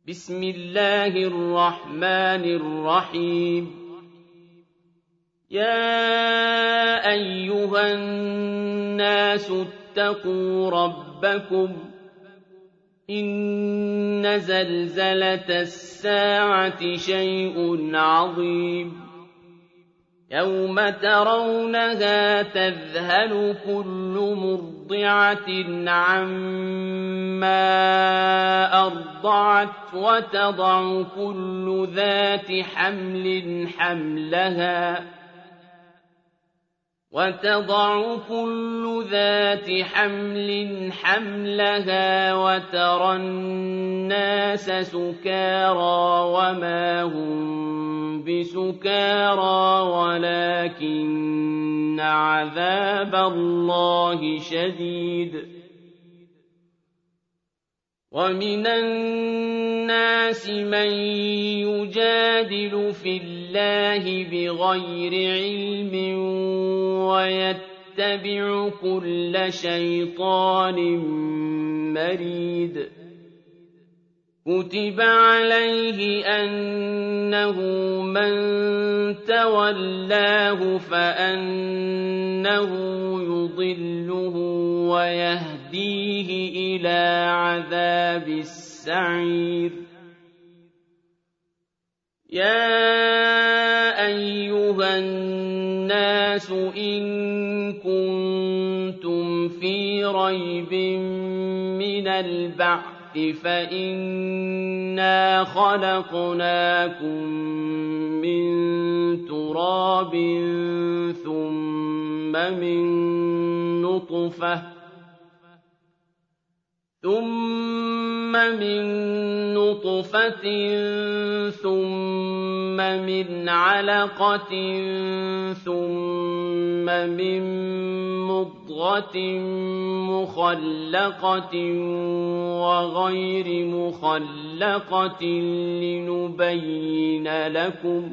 بسم الله الرحمن الرحيم يا أيها الناس اتقوا ربكم إن زلزلة الساعة شيء عظيم يوم ترونها تذهل كل مرضعة عما أرضعت وتضع كل ذات حمل حملها وترى الناس سكارى وما هم بسكارى ولكن عذاب الله شديد ومن الناس من يجادل في الله بغير علم ويتبع كل شيطان مريد كتب عليه أنه من تولاه فأنه يضله ويهديه إلى عذاب السعير يا أيها الناس إن كنتم في ريب من البعث فإنا خلقناكم من تراب ثم من نطفة ثم من علقة ثم من مضغة مخلقة وغير مخلقة لنبين لكم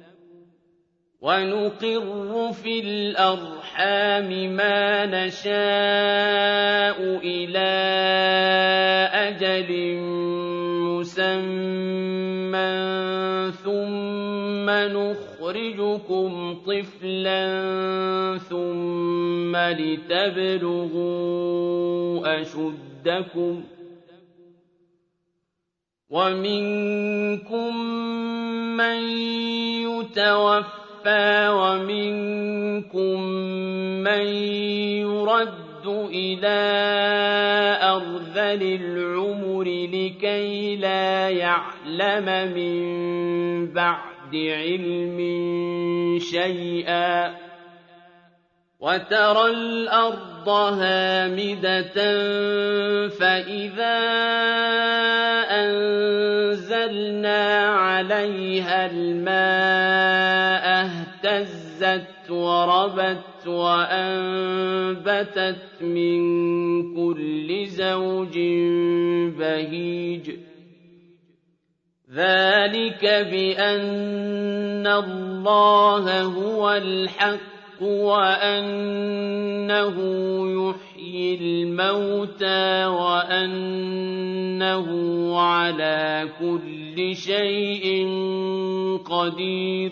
ونقر في الأرحام ما نشاء إلى أجل مسمى ثم نخرجكم طفلا ثم لتبلغوا أشدكم ومنكم من يتوفى ومنكم من يرد إلى أرذل العمر لكي لا يعلم من بعد علم شيئا وترى الأرض هامدة فإذا أنزلنا عليها الماء اهتزت وربت وأنبتت من كل زوج بهيج ذلك بأن الله هو الحق وأنه يحيي الموتى وأنه على كل شيء قدير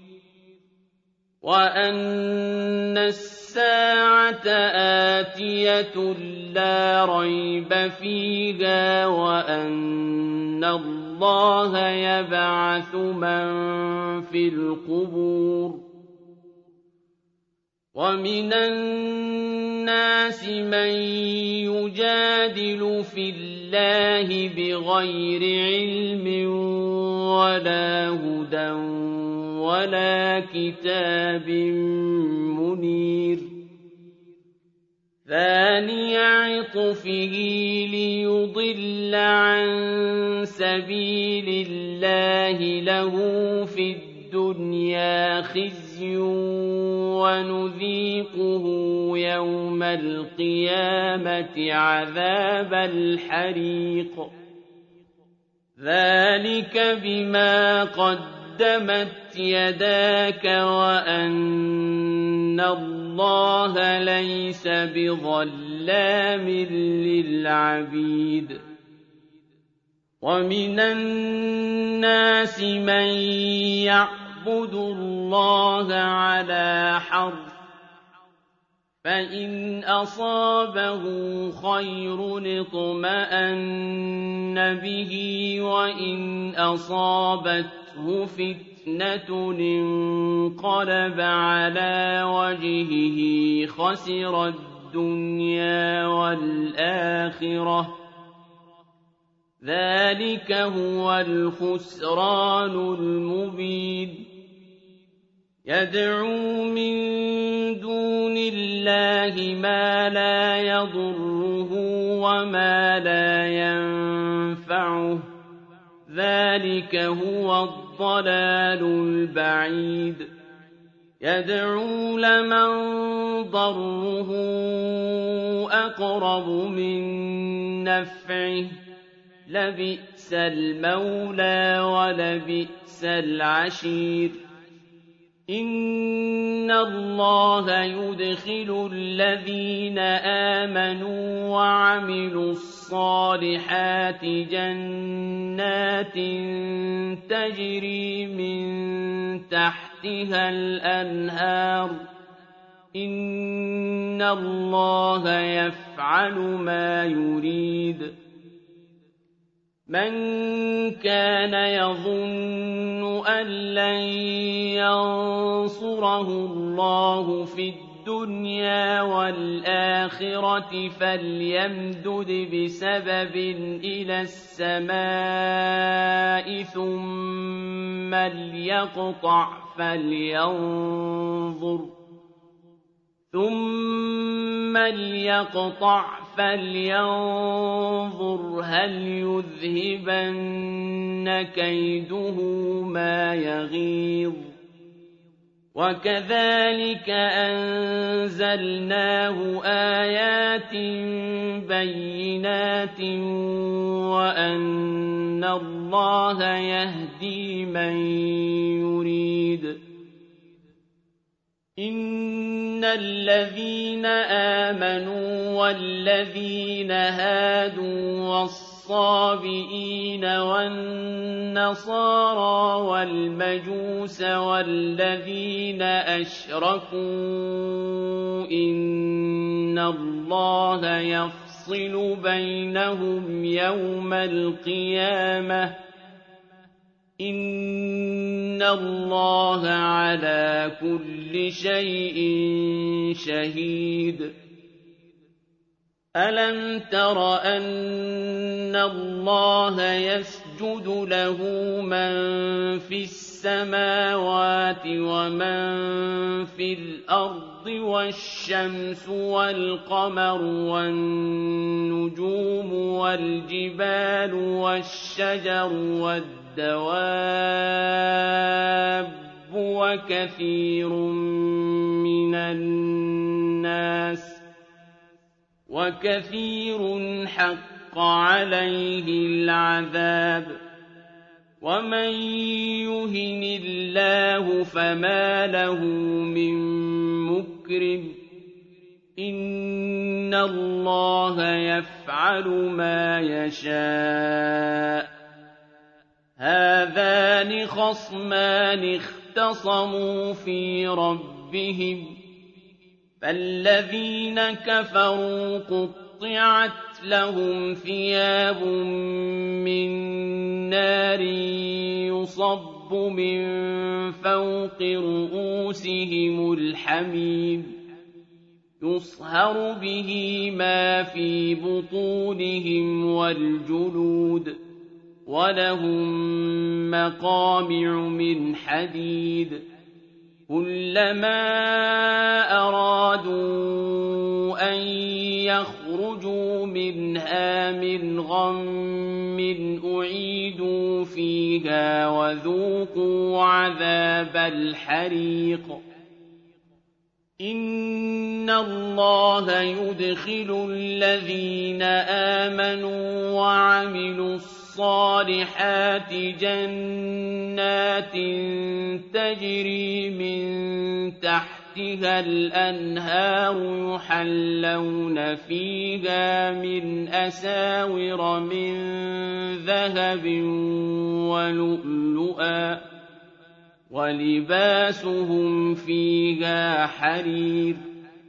وأن الساعة آتية لا ريب فيها وأن الله يبعث من في القبور ومن الناس من يجادل في الله بغير علم ولا هدى ولا كتاب منير ثاني عطفه ليضل عن سبيل الله له في الدنيا خزي ونذيقه يوم القيامة عذاب الحريق ذلك بما قدمت يداك وأن الله ليس بظلام للعبيد وَمِنَ النَّاسِ مَن يَعْبُدُ اللَّهَ عَلَىٰ حَرْفٍ ۖ فَإِنْ أَصَابَهُ خَيْرٌ اطْمَأَنَّ بِهِ وَإِنْ أَصَابَتْهُ فِتْنَةٌ انقَلَبَ عَلَىٰ وَجْهِهِ خَسِرَ الدُّنْيَا وَالْآخِرَةَ ۚ ذَٰلِكَ هُوَ الْخُسْرَانُ الْمُبِينُ يَدْعُو مِن دُونِ اللَّهِ مَا لَا يَضُرُّهُ وَمَا لَا يَنفَعُهُ ۚ ذَٰلِكَ هُوَ الضَّلَالُ الْبَعِيدُ يَدْعُو لَمَن ضَرُّهُ أَقْرَبُ مِن نَّفْعِهِ ۚ لَبِئْسَ الْمَوْلَىٰ وَلَبِئْسَ الْعَشِيرُ إِنَّ اللَّهَ يُدْخِلُ الَّذِينَ آمَنُوا وَعَمِلُوا الصَّالِحَاتِ جَنَّاتٍ تَجْرِي مِن تَحْتِهَا الْأَنْهَارُ ۚ إِنَّ اللَّهَ يَفْعَلُ مَا يُرِيدُ مَن كَانَ يَظُنُّ أَن لَّن يَنصُرَهُ اللَّهُ فِي الدُّنْيَا وَالْآخِرَةِ فَلْيَمْدُدْ بِسَبَبٍ إِلَى السَّمَاءِ ثُمَّ لْيَقْطَعْ فَلْيَنظُرْ هَلْ يُذْهِبَنَّ كَيْدُهُ مَا يَغِيظُ وَكَذَٰلِكَ أَنزَلْنَاهُ آيَاتٍ بَيِّنَاتٍ وَأَنَّ اللَّهَ يَهْدِي مَن يُرِيدُ إِنَّ الَّذِينَ آمَنُوا وَالَّذِينَ هَادُوا وَالصَّابِئِينَ وَالنَّصَارَىٰ وَالْمَجُوسَ وَالَّذِينَ أَشْرَكُوا إِنَّ اللَّهَ يَفْصِلُ بَيْنَهُمْ يَوْمَ الْقِيَامَةِ ۚ إِنَّ اللَّهَ عَلَىٰ كُلِّ شَيْءٍ شَهِيدٌ أَلَمْ تَرَ أَنَّ اللَّهَ يَسْجُدُ لَهُ مَن فِي السَّمَاوَاتِ وَمَن فِي الْأَرْضِ وَالشَّمْسُ وَالْقَمَرُ وَالنُّجُومُ وَالْجِبَالُ وَالشَّجَرُ وَالدَّوَابُّ وَكَثِيرٌ حَقَّ عَلَيْهِ الْعَذَابُ وَمَن يُهِنِ اللَّهُ فَمَا لَهُ مِن مُّكْرِمٍ إِنَّ اللَّهَ يَفْعَلُ مَا يَشَاءُ هَٰذَانِ خَصْمَانِ اخْتَصَمُوا فِي رَبِّهِمْ ۖ فَالَّذِينَ كَفَرُوا قُطِّعَتْ لَهُمْ ثِيَابٌ مِّن نَّارٍ يُصَبُّ مِن فَوْقِ رُءُوسِهِمُ الْحَمِيمُ يُصْهَرُ بِهِ مَا فِي بُطُونِهِمْ وَالْجُلُودُ وَلَهُم مَّقَامِعُ مِنْ حَدِيدٍ كُلَّمَا أَرَادُوا أَن يَخْرُجُوا مِنْهَا مِنْ غَمٍّ أُعِيدُوا فِيهَا وَذُوقُوا عَذَابَ الْحَرِيقِ إِنَّ اللَّهَ يُدْخِلُ الَّذِينَ آمَنُوا وَعَمِلُوا الصَّالِحَاتِ جَنَّاتٍ تَجْرِي مِن تَحْتِهَا تحتها الأنهار يحلون فيها من أساور من ذهب ولؤلؤا ولباسهم فيها حرير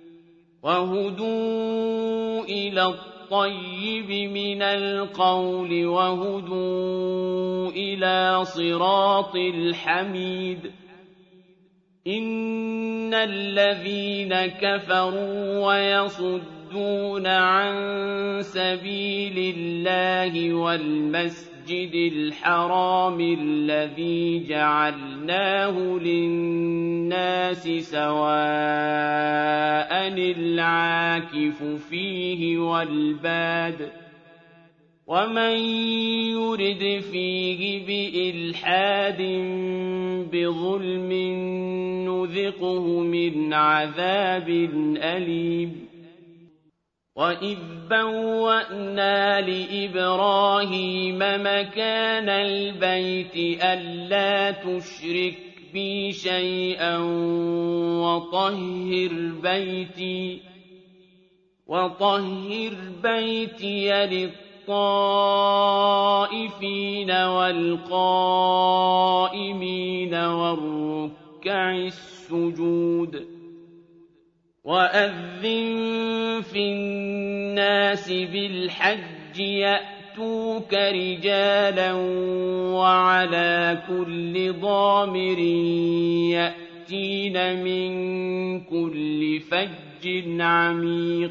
وهدوا إلى الطيب من القول وهدوا إلى صراط الحميد إن الذين كفروا ويصدون عن سبيل الله والمسجد الحرام الذي جعلناه للناس سواء العاكف فيه والباد ومن يرد فيه بإلحاد بظلم نذقه من عذاب أليم وإذ بوأنا لإبراهيم مكان البيت ألا تشرك بي شيئا وطهر بيتي للطائفين والقائمين والركع السجود وأذن في الناس بالحج يأتوك رجالا وعلى كل ضامر يأتين من كل فج عميق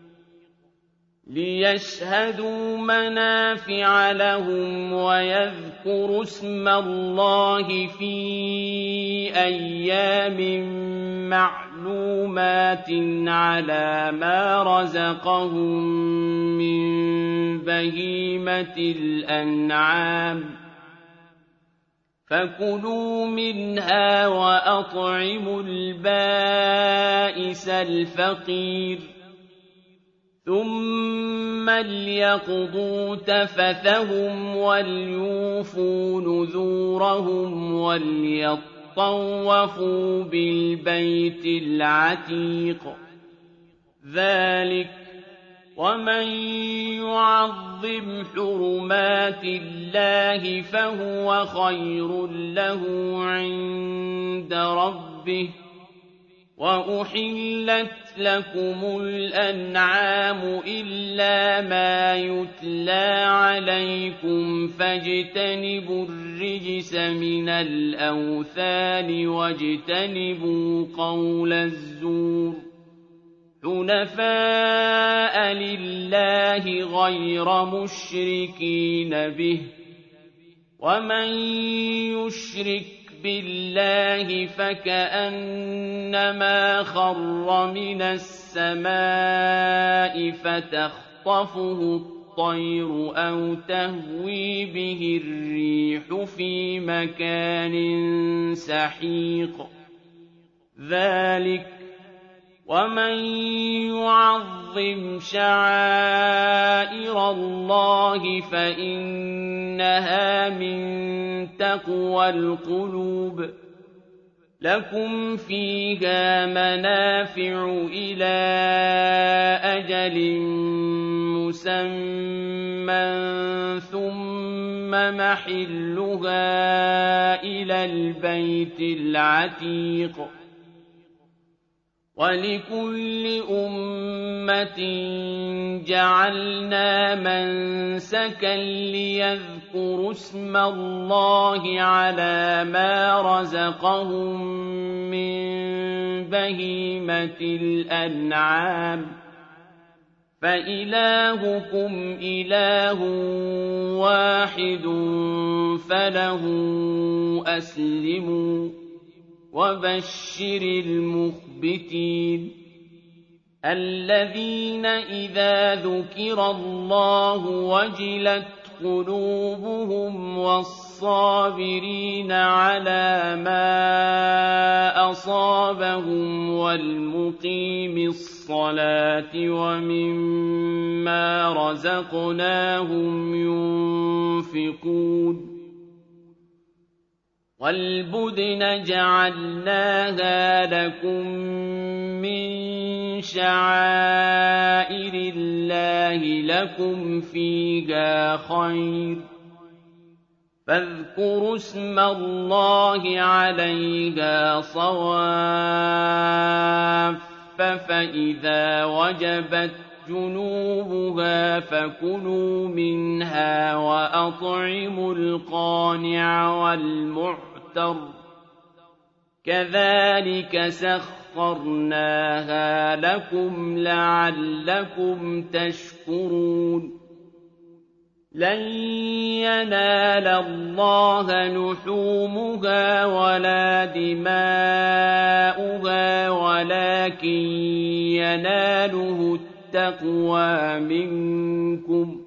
ليشهدوا منافع لهم ويذكروا اسم الله في أيام معلومات على ما رزقهم من بهيمة الأنعام فكلوا منها وأطعموا البائس الفقير ثم ليقضوا تفثهم وليوفوا نذورهم وليطوفوا بالبيت العتيق ذلك ومن يعظم حرمات الله فهو خير له عند ربه وأحلت لكم الأنعام إلا ما يتلى عليكم فاجتنبوا الرجس من الأوثان واجتنبوا قول الزور حنفاء لله غير مشركين به ومن يشرك بالله فكأنما خر من السماء فتخطفه الطير أو تهوي به الريح في مكان سحيق ذلك ومن يعظم شعائر الله فإنها من تقوى القلوب لكم فيها منافع إلى أجل مسمى ثم محلها إلى البيت العتيق ولكل أمة جعلنا منسكا ليذكروا اسم الله على ما رزقهم من بهيمة الأنعام فإلهكم إله واحد فله أسلموا وبشر المخبتين الذين إذا ذكر الله وجلت قلوبهم والصابرين على ما أصابهم والمقيم الصلاة ومما رزقناهم ينفقون وَالْبُدْنَ جَعَلْنَاهَا لَكُم مِّن شَعَائِرِ اللَّهِ لَكُمْ فِيهَا خَيْرٌ ۖ فاذكروا اسم الله عليها صواف فإذا وجبت جنوبها فكلوا منها وأطعموا القانع والمعتر كذلك سخرناها لكم لعلكم تشكرون لن ينال الله لحومها ولا دماؤها ولكن يناله التقوى منكم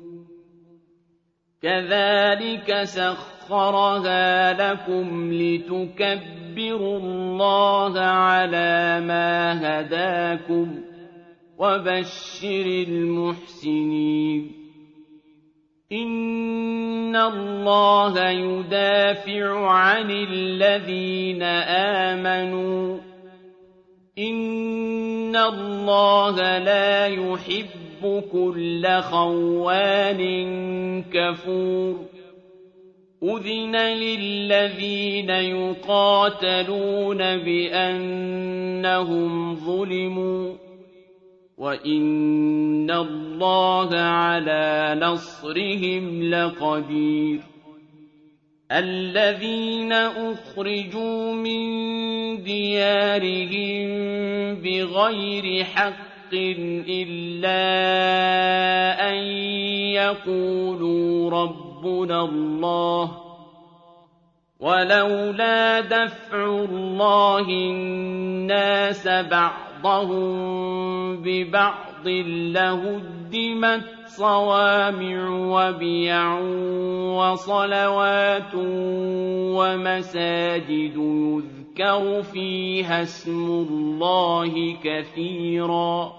كذلك سخرها لكم لتكبروا الله على ما هداكم وبشر المحسنين إن الله يدافع عن الذين آمنوا إن الله لا يحب كل خوان كفور أذن للذين يقاتلون بأنهم ظلموا وَإِنَّ اللَّهَ عَلَىٰ نَصْرِهِمْ لَقَدِيرٌ الَّذِينَ أُخْرِجُوا مِن دِيَارِهِم بِغَيْرِ حَقٍّ إِلَّا أَن يَقُولُوا رَبُّنَا اللَّهُ وَلَوْلَا دَفْعُ اللَّهِ النَّاسَ بَعْضَهُم بِبَعْضٍ لَّهُدِّمَتْ صَوَامِعُ وَبِيَعٌ وَصَلَوَاتٌ وَمَسَاجِدُ يُذْكَرُ فِيهَا اسْمُ اللَّهِ كَثِيرًا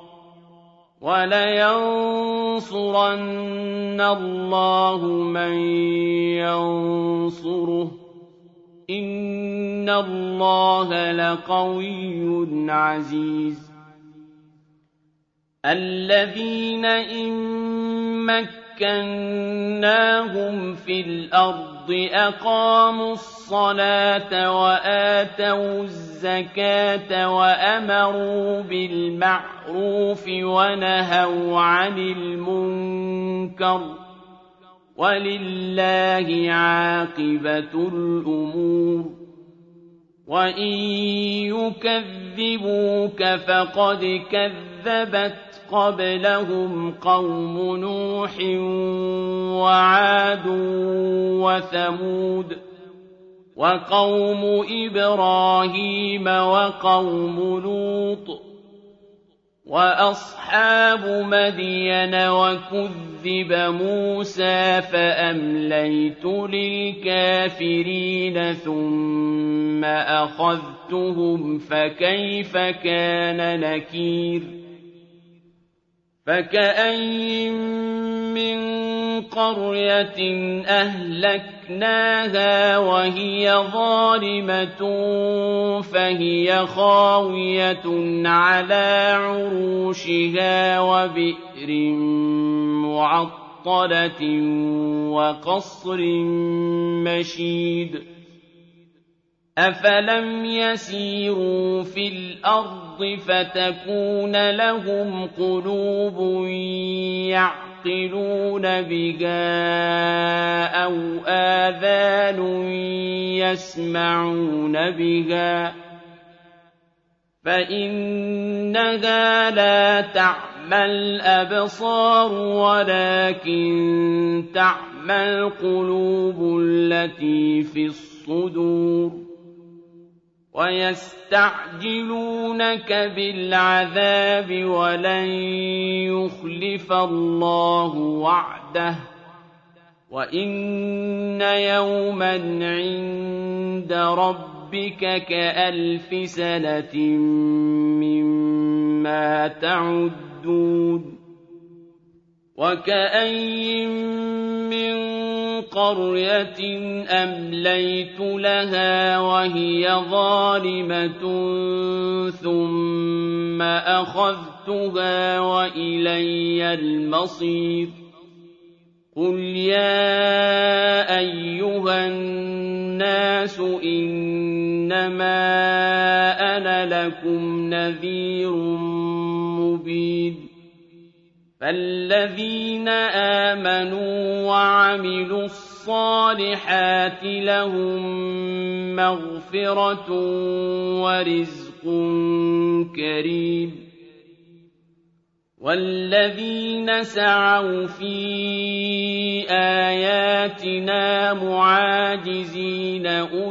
وَلَيَنصُرَنَّ اللَّهُ مَن يَنصُرُهُ إِنَّ اللَّهَ لَقَوِيٌّ عَزِيزٌ الَّذِينَ إِن مَّكَّنَّاهُمْ فِي الْأَرْضِ أَقَامُوا الصَّلَاةَ وَآتَوُا الزَّكَاةَ وَأَمَرُوا بِالْمَعْرُوفِ وَنَهَوْا عَنِ الْمُنكَرِ وَلِلَّهِ عَاقِبَةُ الْأُمُورِ وَإِن يُكَذِّبُوكَ فَقَدْ كَذَّبَتْ قَبْلَهُمْ قَوْمُ نُوحٍ وَعَادٌ وَثَمُودُ وَقَوْمُ إِبْرَاهِيمَ وَقَوْمُ لُوطٍ وَأَصْحَابُ مَدْيَنَ وَكُذِّبَ مُوسَىٰ فَأَمْلَيْتُ لِلْكَافِرِينَ ثُمَّ أَخَذْتُهُمْ فَكَيْفَ كَانَ نَكِيرِ فَكَأَيِّن مِّن قَرْيَةٍ أَهْلَكْنَاهَا وَهِيَ ظَالِمَةٌ فَهِيَ خَاوِيَةٌ عَلَىٰ عُرُوشِهَا وَبِئْرٍ مُّعَطَّلَةٍ وَقَصْرٍ مَّشِيدٍ أَفَلَمْ يَسِيرُوا فِي الْأَرْضِ فَتَكُونَ لَهُمْ قُلُوبٌ يَعْقِلُونَ بِهَا أَوْ آذَانٌ يَسْمَعُونَ بِهَا فَإِنَّهَا لَا تَعْمَى الْأَبْصَارُ وَلَكِن تَعْمَى الْقُلُوبُ الَّتِي فِي الصُّدُورِ وَيَسْتَعْجِلُونَكَ بِالْعَذَابِ وَلَن يُخْلِفَ اللَّهُ وَعْدَهُ وَإِنَّ يَوْمًا عِندَ رَبِّكَ كَأَلْفِ سَنَةٍ مِّمَّا تَعُدُّونَ وَكَأَيِّن مِّن قرية أمليت لها وهي ظالمة ثم أخذتها وإلي المصير قل يا أيها الناس إنما أنا لكم نذير مبين فالذين آمنوا وعملوا الصالحات لهم مغفرة ورزق كريم والذين سعوا في آياتنا معاجزين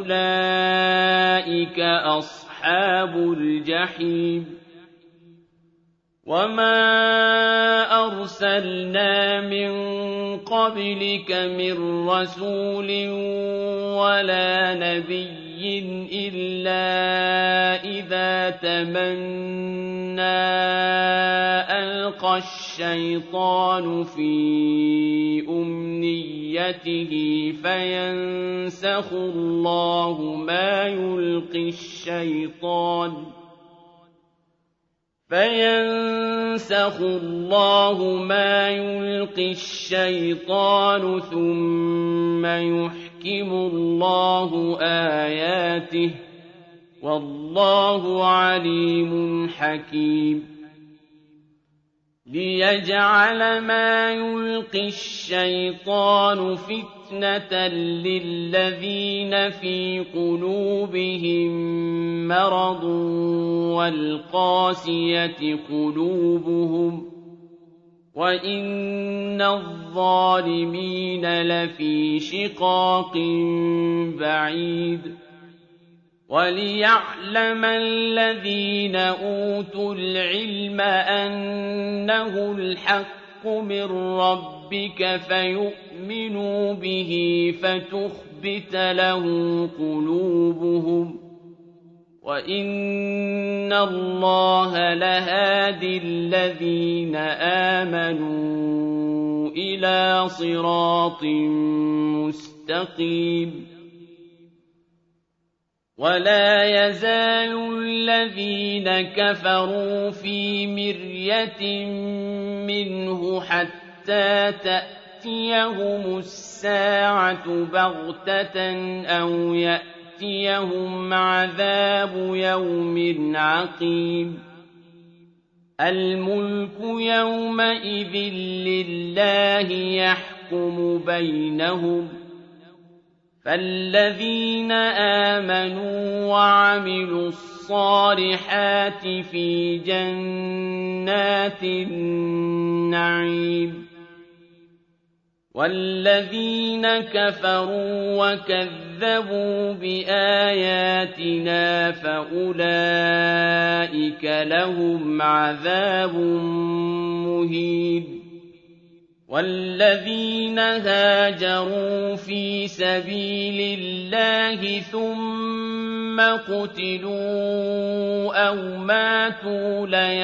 أولئك أصحاب الجحيم وما أرسلنا من قبلك من رسول ولا نبي إلا إذا تمنى ألقى الشيطان في أمنيته فينسخ الله ما يلقي الشيطان ثم يحكم الله آياته والله عليم حكيم ليجعل ما يلقي الشيطان فتنة للذين في قلوبهم مرض والقاسية قلوبهم وإن الظالمين لفي شقاق بعيد وليعلم الذين أوتوا العلم أنه الحق من ربك فيؤمنوا به فتخبت له قلوبهم وإن الله لهادي الذين آمنوا إلى صراط مستقيم ولا يزال الذين كفروا في مرية منه حتى تأتيهم الساعة بغتة أو يأتيهم عذاب يوم عقيم الملك يومئذ لله يحكم بينهم فالذين آمنوا وعملوا الصالحات في جنات النعيم والذين كفروا وكذبوا بآياتنا فأولئك لهم عذاب مهين والذين هاجروا في سبيل الله ثم قتلوا أو ماتوا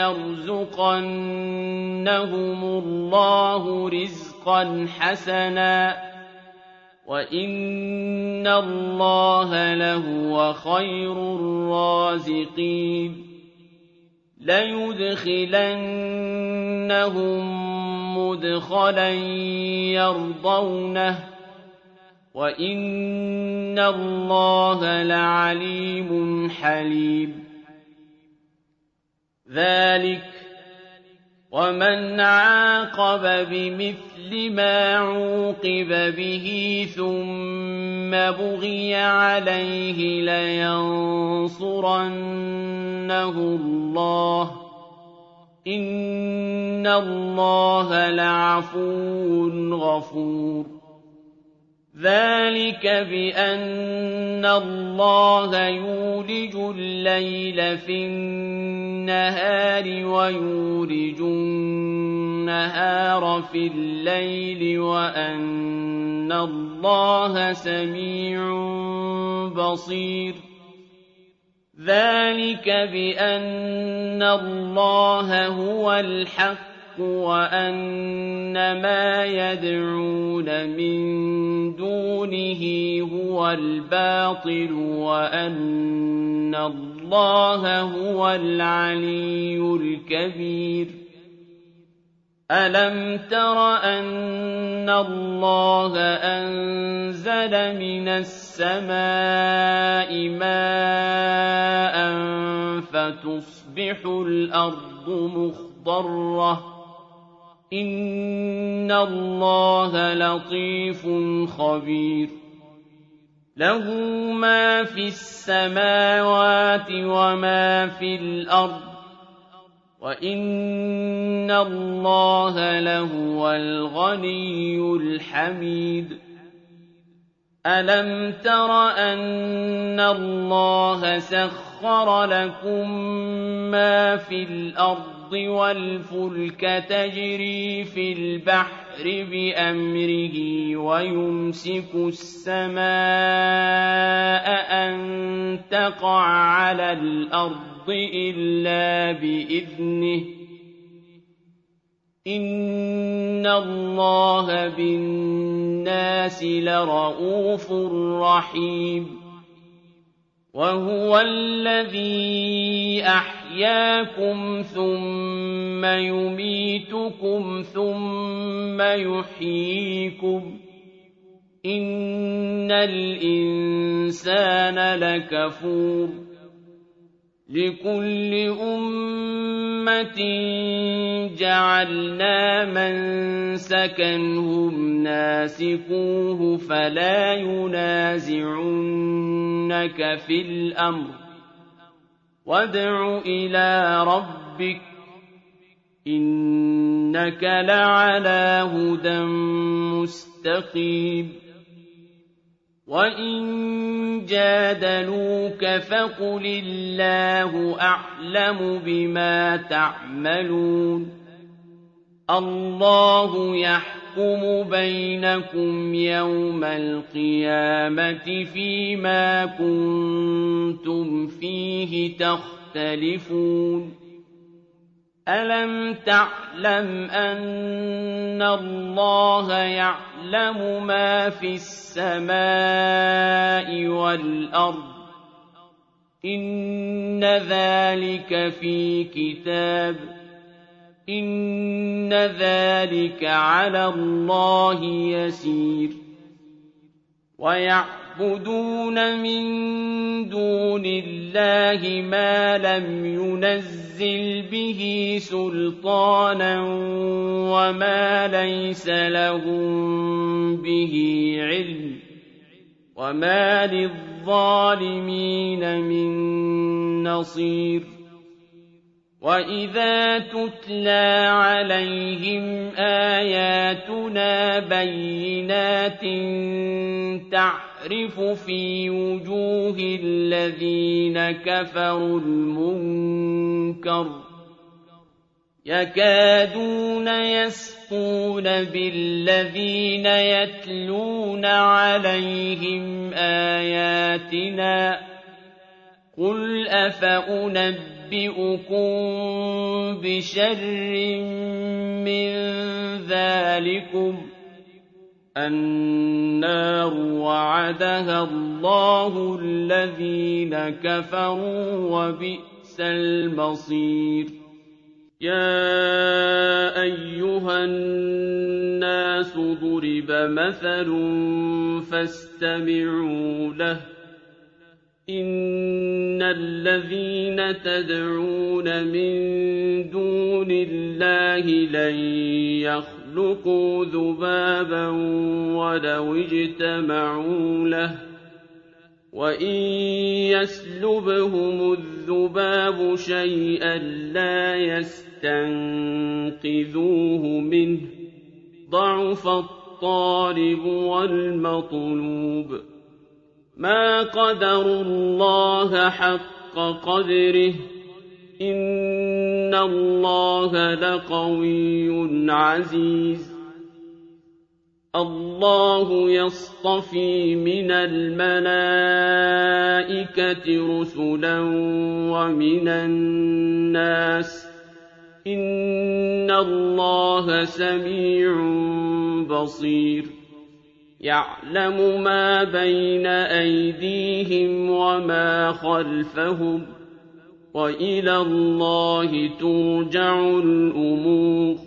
ليرزقنهم الله رزقا حسنا وإن الله لهو خير الرازقين ليدخلنهم مدخلا يرضونه وإن الله لعليم حليم ذلك ومن عاقب بمثل ما عوقب به ثم بغي عليه لينصرنه الله إن الله لعفو غفور ذلك بأن الله يولج الليل في النهار ويولج النهار في الليل وأن الله سميع بصير ذلك بأن الله هو الحق وأن ما يدعون من دونه هو الباطل وأن الله هو العلي الكبير ألم تر أن الله أنزل من السماء ماء فتصبح الأرض مخضرة إن الله لطيف خبير له ما في السماوات وما في الأرض وَإِنَّ اللَّهَ لَهُوَ الْغَنِيُّ الْحَمِيدُ أَلَمْ تَرَ أَنَّ اللَّهَ سَخَّرَ لَكُم مَّا فِي الْأَرْضِ وَالْفُلْكَ تَجْرِي فِي الْبَحْرِ بِأَمْرِهِ وَيُمْسِكُ السَّمَاءَ أَن تَقَعَ عَلَى الْأَرْضِ إِلَّا بِإِذْنِهِ إِنَّ اللَّهَ بِالنَّاسِ لَرَءُوفٌ رَحِيمٌ وَهُوَ الَّذِي أَحْيَاكُمْ ثُمَّ يُمِيتُكُمْ ثُمَّ يُحْيِيكُمْ إِنَّ الْإِنسَانَ لَكَفُورٌ لِكُلِّ أُمَّةٍ جَعَلْنَا مَنسَكًا هُمْ نَاسِكُوهُ فَلَا يُنَازِعُنَّكَ فِي الْأَمْرِ وَادْعُ إِلَىٰ رَبِّكَ إِنَّكَ لَعَلَىٰ هُدًى مُّسْتَقِيمٍ وَإِن جَادَلُوكَ فَقُلِ اللَّهُ أَعْلَمُ بِمَا تَعْمَلُونَ اللَّهُ يَحْكُمُ بَيْنَكُمْ يَوْمَ الْقِيَامَةِ فِيمَا كُنتُمْ فِيهِ تَخْتَلِفُونَ أَلَمْ تَعْلَمْ أَنَّ اللَّهَ يَعْلَمُ مَا فِي السَّمَاءِ وَالْأَرْضِ إِنَّ ذَلِكَ فِي كِتَابٍ إِنَّ ذَلِكَ عَلَى اللَّهِ يَسِيرٌ وَيَعْبُدُونَ مِن دُونِ اللَّهِ مَا لَمْ يُنَزِّلْ بِهِ سُلْطَانًا وَمَا لَيْسَ لَهُم بِهِ عِلْمٌ وَمَا لِلظَّالِمِينَ مِن نَّصِيرٍ وَإِذَا تُتْلَىٰ عَلَيْهِمْ آيَاتُنَا بَيِّنَاتٍ تَعْرِفُ فِي وُجُوهِ الَّذِينَ كَفَرُوا الْمُنكَرَ يَكَادُونَ يَسْطُونَ بِالَّذِينَ يَتْلُونَ عَلَيْهِمْ آيَاتِنَا قُلْ أَفَأُنَبِّئُكُم بِشَرٍّ مِّن ذَٰلِكُمُ النَّارُ وَعَدَهَا اللَّهُ الَّذِينَ كَفَرُوا وَبِئْسَ الْمَصِيرُ يَا أَيُّهَا النَّاسُ ضُرِبَ مَثَلٌ فَاسْتَمِعُوا لَهُ إِنَّ الَّذِينَ تَدْعُونَ مِن دُونِ اللَّهِ لَن يَخْلُقُوا ذُبَابًا وَلَوِ اجْتَمَعُوا لَهُ وَإِن يَسْلُبْهُمُ الذُّبَابُ شَيْئًا لَّا يَسْتَنقِذُوهُ مِنْهُ ضَعُفَ الطَّالِبُ وَالْمَطْلُوبُ مَا قَدَرُوا اللَّهَ حَقَّ قَدْرِهِ إِنَّ اللَّهَ لَقَوِيٌّ عَزِيزٌ اللَّهُ يَصْطَفِي مِنَ الْمَلَائِكَةِ رُسُلًا وَمِنَ النَّاسِ إِنَّ اللَّهَ سَمِيعٌ بَصِيرٌ يَعْلَمُ مَا بَيْنَ أَيْدِيهِمْ وَمَا خَلْفَهُمْ وَإِلَى اللَّهِ تُرْجَعُ الْأُمُورُ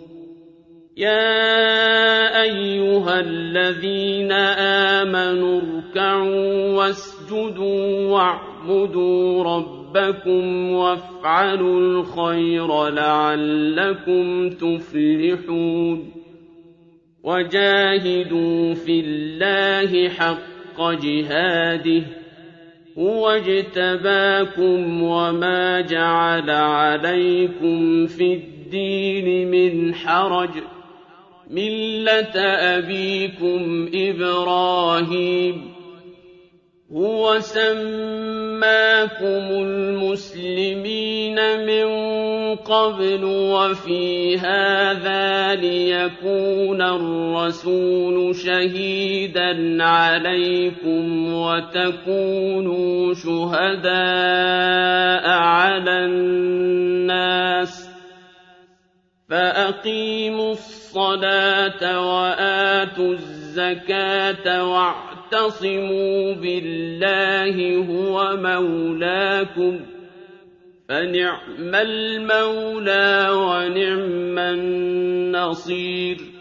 يَا أَيُّهَا الَّذِينَ آمَنُوا ارْكَعُوا وَاسْجُدُوا وَاعْبُدُوا رَبَّكُمْ وَافْعَلُوا الْخَيْرَ لَعَلَّكُمْ تُفْلِحُونَ وَجَاهِدُوا فِي اللَّهِ حَقَّ جِهَادِهِ هُوَ اجْتَبَاكُمْ وَمَا جَعَلَ عَلَيْكُمْ فِي الدِّينِ مِنْ حَرَجٍ مِلَّةَ أَبِيكُمْ إِبْرَاهِيمَ هُوَ سَمَّاكُمُ الْمُسْلِمِينَ مِن قَبْلُ وَفِي هَٰذَا لِيَكُونَ الرَّسُولُ شَهِيدًا عَلَيْكُمْ وَتَكُونُوا شُهَدَاءَ عَلَى النَّاسِ فَأَقِيمُوا الصَّلَاةَ وَآتُوا الزَّكَاةَ وَاعْتَصِمُوا بِاللَّهِ هُوَ مَوْلَاكُمْ فَنِعْمَ الْمَوْلَىٰ وَنِعْمَ النَّصِيرُ